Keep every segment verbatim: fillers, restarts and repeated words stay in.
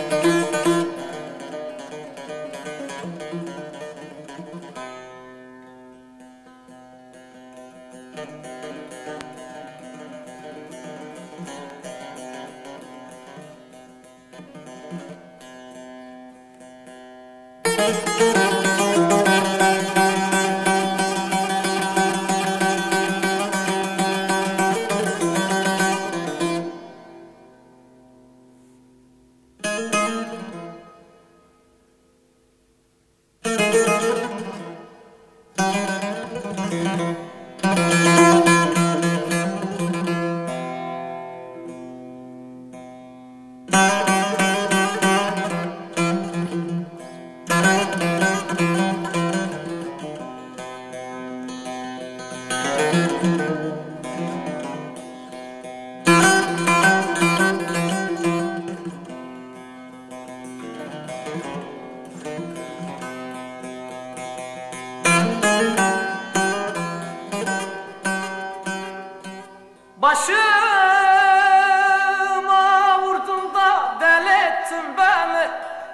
Başıma vurdun da deli ettin beni.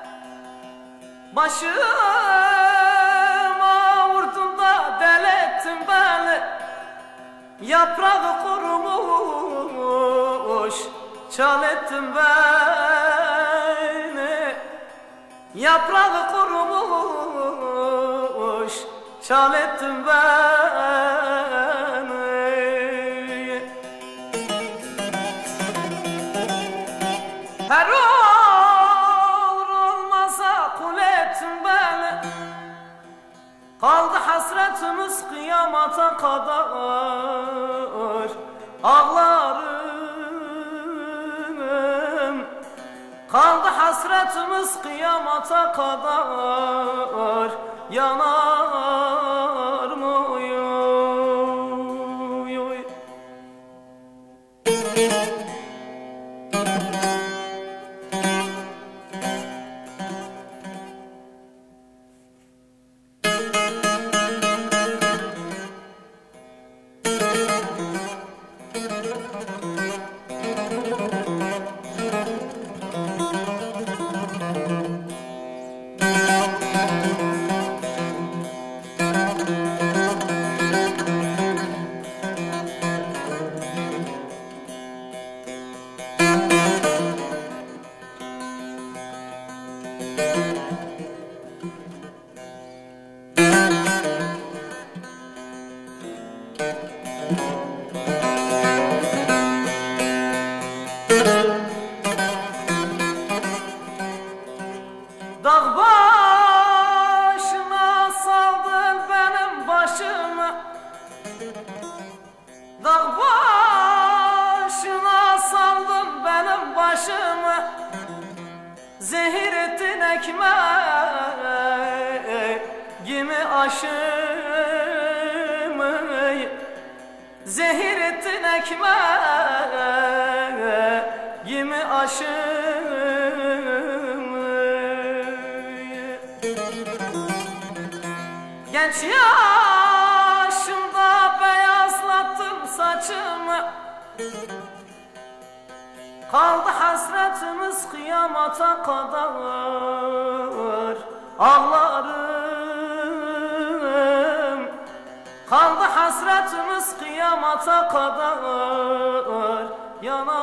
Başıma vurdun da deli ettin beni. Yaprağı kurumuş çal ettin beni. Yaprağı kurumuş çal ettin beni. Her olur olmasa kul ettin beni. Kaldı hasretimiz kıyamata kadar. Ağlarım. Kaldı hasretimiz kıyamata kadar. Yanar mı? Dağ başına saldın benim başımı. Dağ başına saldın benim başımı. Zehir ettin ekmeğimi aşımı. Zehir ettin ekmeğimi aşımı. Genç yaşımda beyazlattım saçımı. Kaldı hasretimiz kıyamata kadar. Ağlarım. Kaldı hasretimiz kıyamata kadar. Yanar